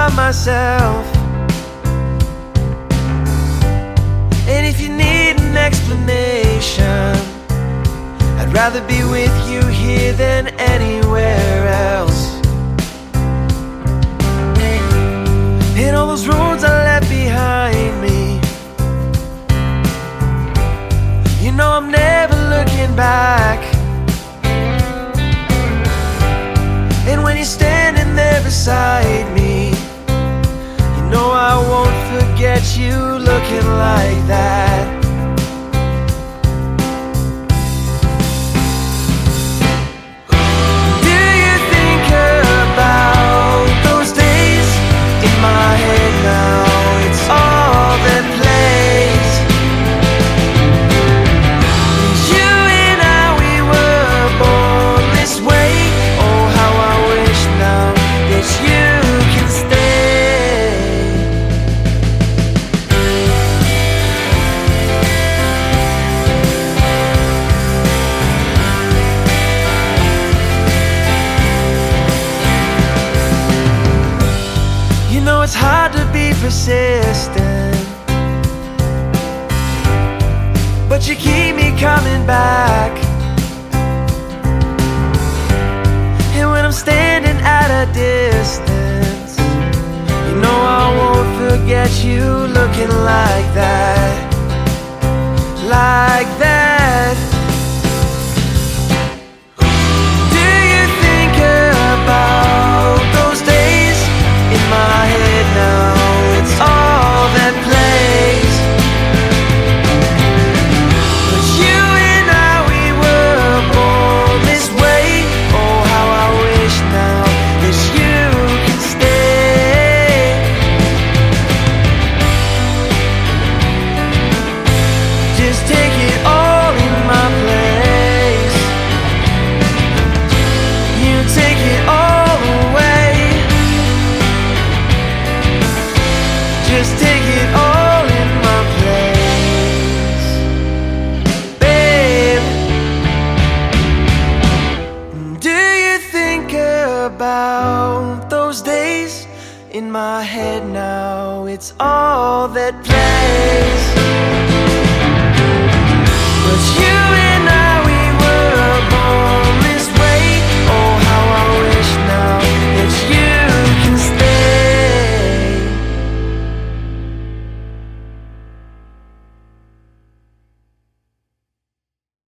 by myself. And if you need an explanation, I'd rather be with you here than anywhere else. And all those roads I left behind me, you know I'm never looking back. And when you're standing there beside me, you know I won't forget you looking like that. Do you think about those days in my head now? It's all that plays. You and I, we were born this way. Oh, how I wish now that you can stay. You know it's hard to be persistent, but you keep me coming back. And when I'm standing at a distance, you know I won't forget you looking like that. Like that. Do you think about those days in my head now? It's all that plays. But you and I, we were born this way. Oh, how I wish now that you can stay. Just take it all in my place. You take it all away. Just take it all in my place, babe. Do you think about those days in my head now? It's all that plays. But you